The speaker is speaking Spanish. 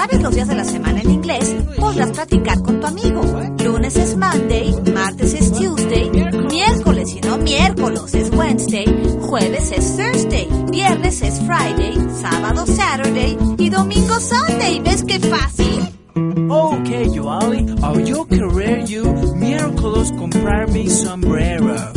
sabes los días de la semana en inglés, podrás practicar con tu amigo. Lunes es Monday, martes es Tuesday, miércoles y no miércoles es Wednesday, jueves es Thursday, viernes es Friday, sábado Saturday y domingo Sunday. ¿Ves qué fácil? Okay, Joali, I'll querer you miércoles comprar mi sombrero.